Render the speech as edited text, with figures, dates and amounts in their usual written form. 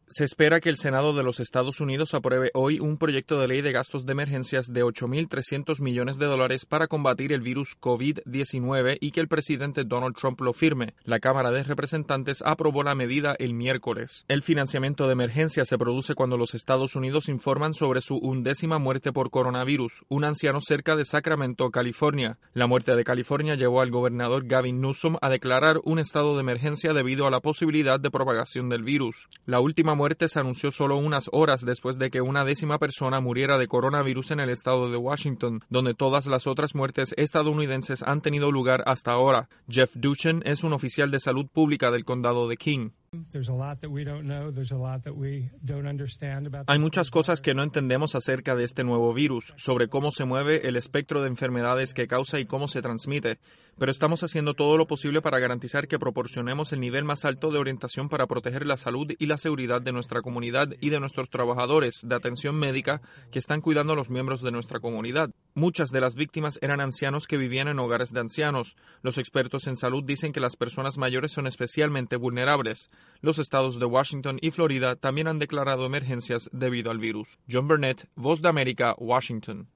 Se espera que el Senado de los Estados Unidos apruebe hoy un proyecto de ley de gastos de emergencias de $8.300 millones para combatir el virus COVID-19 y que el presidente Donald Trump lo firme. La Cámara de Representantes aprobó la medida el miércoles. El financiamiento de emergencia se produce cuando los Estados Unidos informan sobre su 11ª muerte por coronavirus, un anciano cerca de Sacramento, California. La muerte de California llevó al gobernador Gavin Newsom a declarar un estado de emergencia debido a la posibilidad de propagación del virus. La última muerte se anunció solo unas horas después de que una 10ª persona muriera de coronavirus en el estado de Washington, donde todas las otras muertes estadounidenses han tenido lugar hasta ahora. Jeff Duchen es un oficial de salud pública del condado de King. Hay muchas cosas que no entendemos acerca de este nuevo virus, sobre cómo se mueve, el espectro de enfermedades que causa y cómo se transmite, pero estamos haciendo todo lo posible para garantizar que proporcionemos el nivel más alto de orientación para proteger la salud y la seguridad de nuestra comunidad y de nuestros trabajadores de atención médica que están cuidando a los miembros de nuestra comunidad. Muchas de las víctimas eran ancianos que vivían en hogares de ancianos. Los expertos en salud dicen que las personas mayores son especialmente vulnerables. Los estados de Washington y Florida también han declarado emergencias debido al virus. John Burnett, Voz de América, Washington.